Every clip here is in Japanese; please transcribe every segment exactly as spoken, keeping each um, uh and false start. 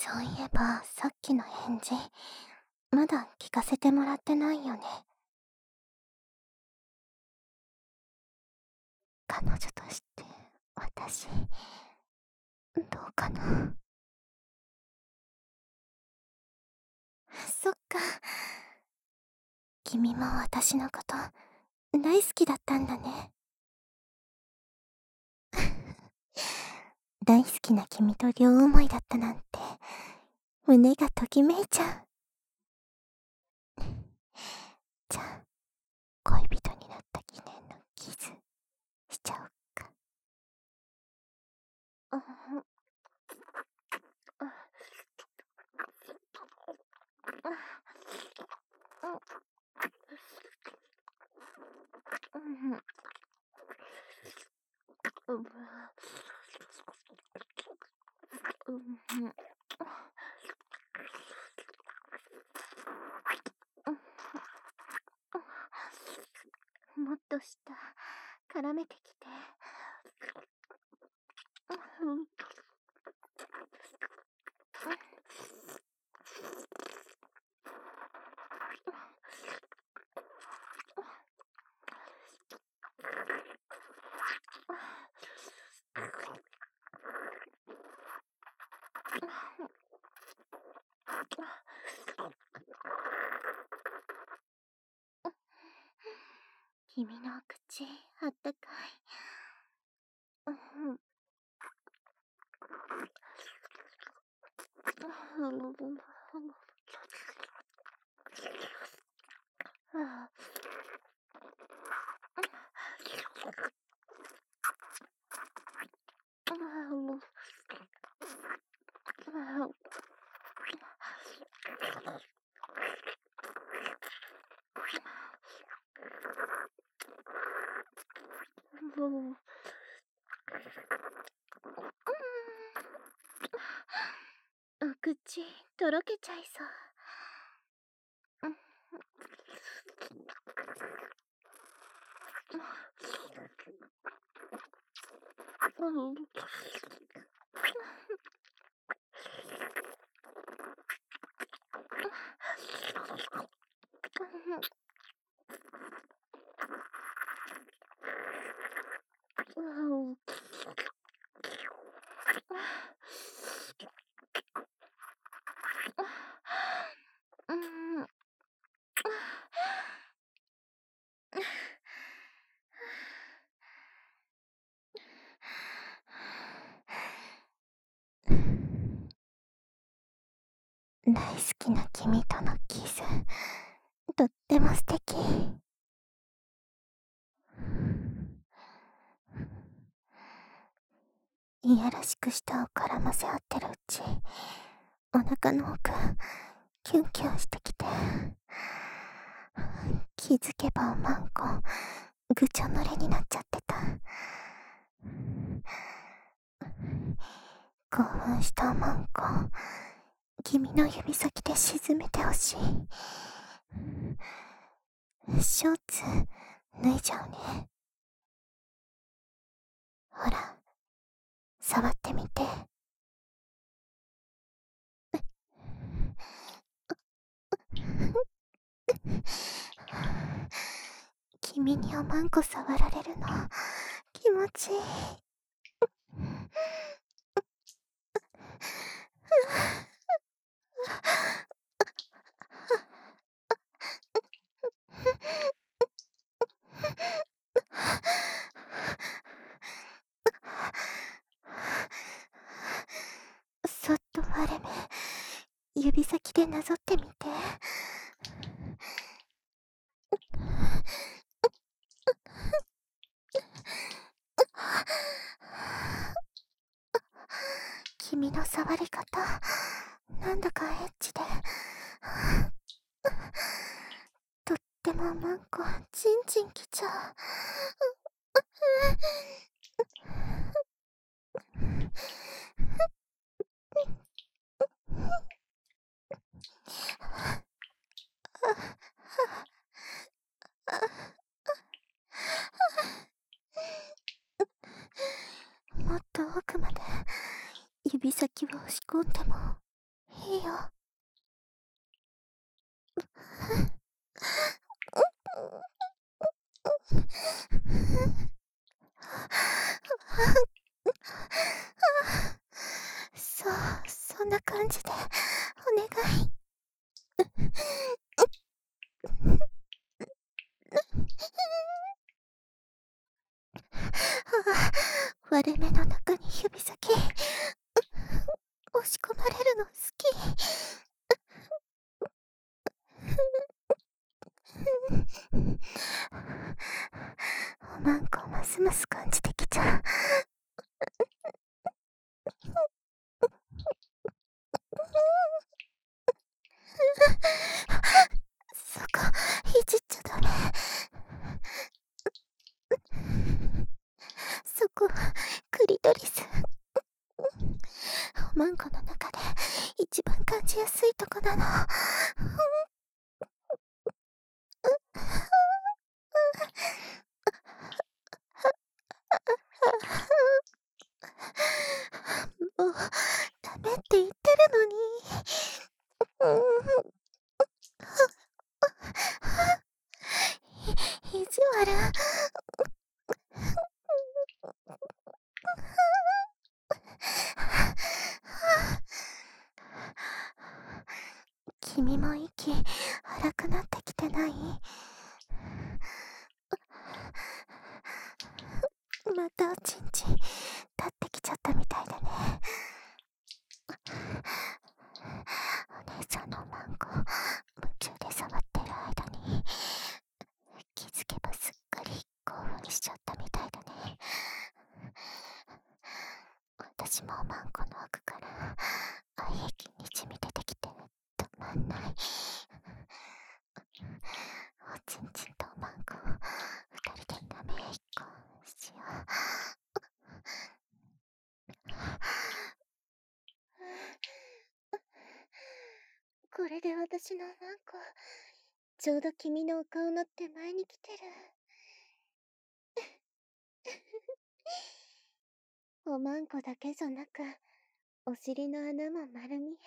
そういえば、さっきの返事、まだ聞かせてもらってないよね。彼女として、私、どうかな。そっか。君も私のこと、大好きだったんだね。大好きな君と両思いだったなんて、胸がときめいちゃう。じゃあ、恋人になった記念のキス、しちゃおっか。うん、うん、うん、うん、もっと下、絡めてきて。うん、君の口、あったかい。うん、うん、お口、とろけちゃいそう。うん、うん、大好きな君とのキス、とっても素敵。いやらしく舌を絡ませ合ってるうち、お腹の奥、キュンキュンしてきて、気づけばおまんこ、ぐちょ濡れになっちゃってた。興奮したおまんこ、君の指先で沈めてほしい。ショーツ、脱いじゃうね。ほら、触ってみて。君におまんこ触られるの、気持ちいい。そっと割れ目、指先でなぞってみて。君の触り方、なんだかエッチで、とってもマンコ、チンチンきちゃう。もっと奥まで指先を押し込んでもいいよ。そう、そんな感じで、お願い。割れ目の中に指先、押し込まれるの好き。おまんこますます感じてきちゃう。そこ、いじっちゃダメ。そこ、クリトリス。おまんこの中で一番感じやすいとこなの。もう、ダメって言ってるのに。い、意地悪。君も息荒くなってきてない？またおちんちん立ってきちゃったみたいだね。お姉ちゃんのおまんこ夢中で触ってる間に気づけばすっかり興奮しちゃったみたいだね。私もおまんこの奥から愛液にじみ出てきて止まんない。おちんちんとおまんこ二人でなめいっこしよう。これで私のおまんこちょうど君のお顔の手前に来てる。おまんこだけじゃなくお尻の穴も丸見え。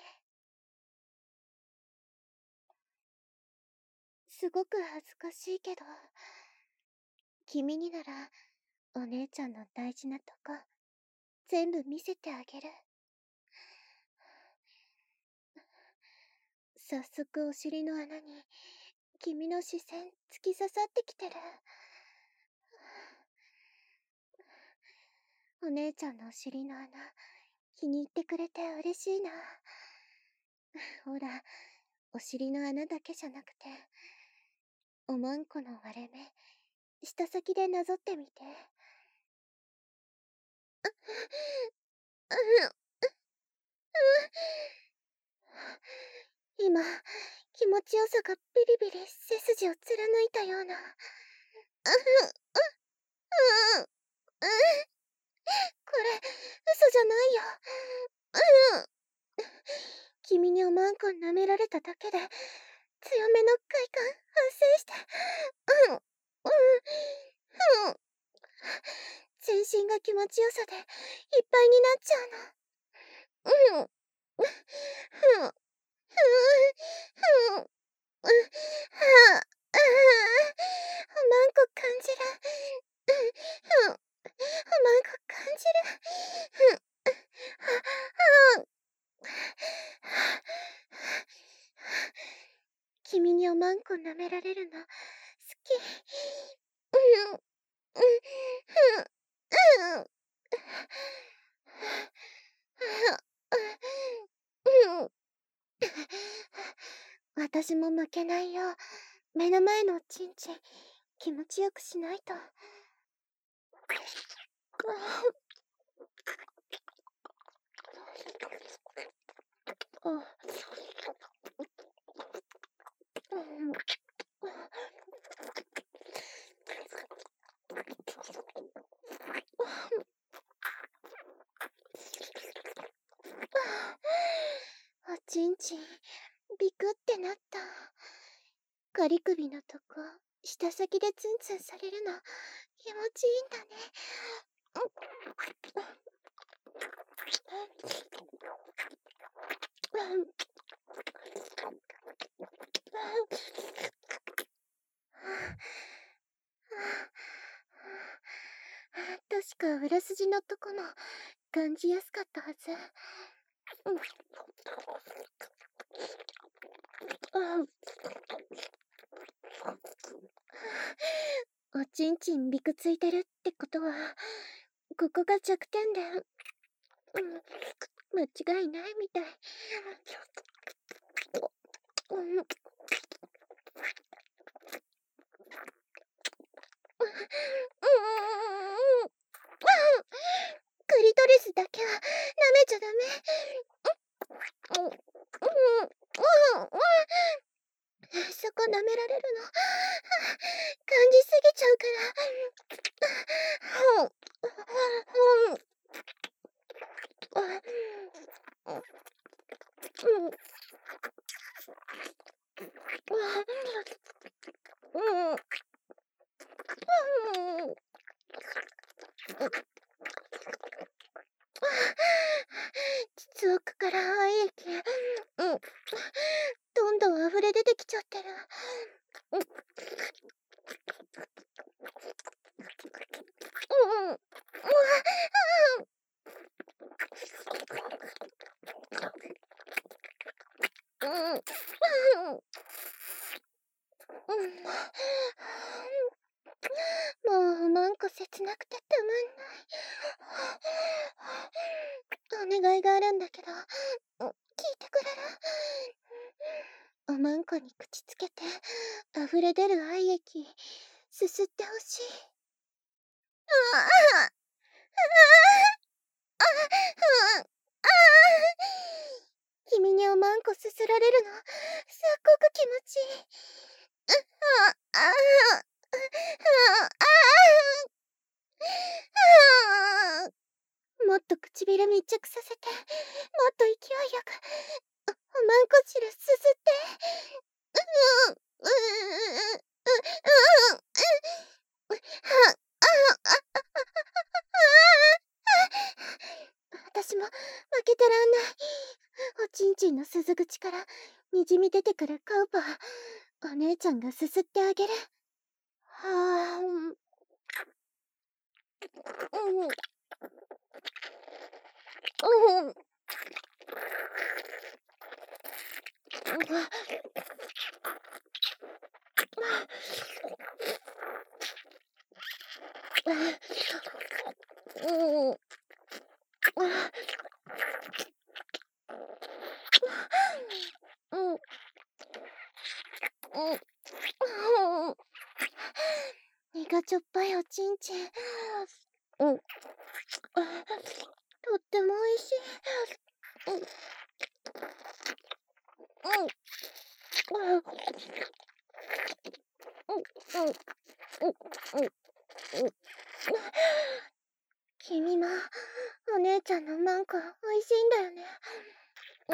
すごく恥ずかしいけど、君にならお姉ちゃんの大事なとこ全部見せてあげる。早速お尻の穴に君の視線突き刺さってきてる。お姉ちゃんのお尻の穴気に入ってくれて嬉しいな。ほら、お尻の穴だけじゃなくておまんこの割れ目舌先でなぞってみて。今気持ちよさがビリビリ背筋を貫いたような。これ嘘じゃないよ。君におまんこ舐められただけで強めの快感発生して、うんうんうん、全身が気持ちよさでいっぱいになっちゃうの。うんうんうんうんうん、はあ、おまんこ感じる。うん、おまんこ感じる。うん、はあ、君におまんこ舐められるの好き。うん、うん、うん、うん、うん。私も負けないよ。目の前のおちんちん気持ちよくしないと。おちんちんビクってなった。ガリ首のとこ舌先でツンツンされるの気持ちいいんだね。 確か裏筋のとこも感じやすかったはず。うん。あおちんちんびくついてるってことは、ここが弱点で、うん、間違いないみたい。うん。クリトリスだけは舐めちゃダメ。うん、うん、うん、そこ舐められるの。感じすぎちゃうから。うん、うん、うん、うん、うん。実奥から愛液、うん、どんどん溢れ出てきちゃってる。うん、うん、うん、うん、うん、もうマンコ切なくてたまんない。お願いがあるんだけど、聞いてくれる？おまんこに口つけて溢れ出る愛液すすってほしい。ああああ君におまんこすすられるのすっごく気持ちいい。ああああもっと唇密着させて、もっと勢いよくおまんこ汁すすって。うん、うん、うん、うん、うん、ああ私も負けてらんない。おちんちんの鈴口からにじみ出てくるカウパー、お姉ちゃんがすすってあげる。はあ、うん、うん、うん、うん、うん、うん、身がちょっぱいおちんちん。うん、とっても美味しい。うん、うん、うん、うん、うん、うん。君もお姉ちゃんのマンコ美味しいんだよね。うん、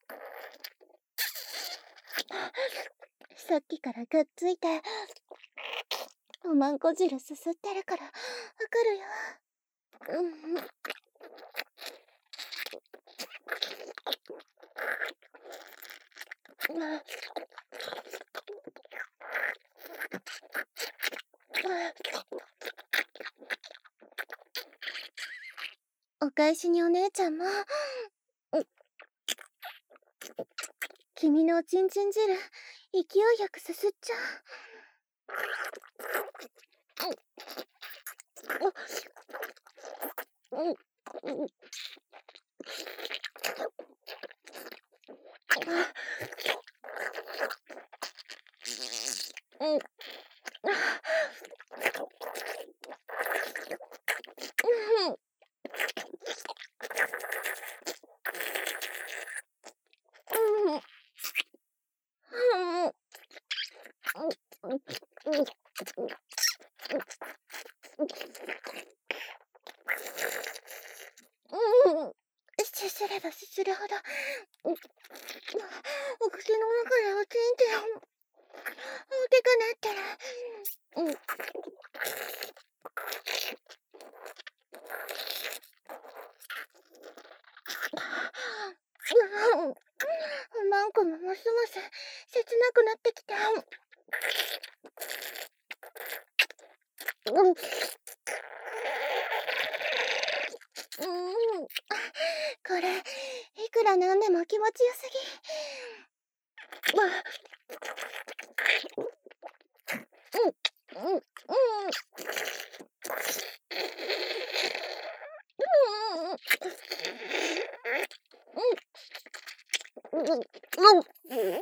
さっきからがっついておまんこ汁すすってるからわかるよ。うん、お返しにお姉ちゃんも、うん、君のおちんちん汁勢いよくすすっちゃう。うん、うん、うん、うん、うん、うん、うん、すすればすするほど、うん、お口の中でおちんちん大きくなってる。うん、うん、おまんこもますます切なくなってきた。うん、 がなんでも気持ちよすぎ。わうんうんうんうんうんうんうん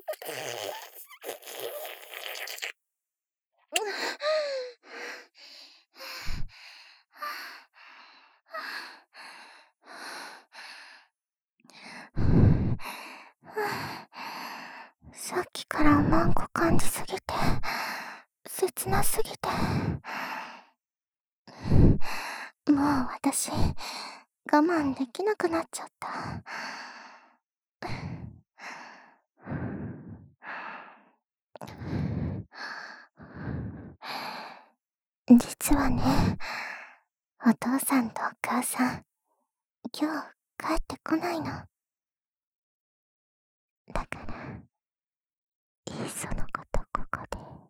さっきからマンコ感じすぎて切なすぎてもう私我慢できなくなっちゃった。実はね、お父さんとお母さん今日帰ってこないの。だからいっそのことここで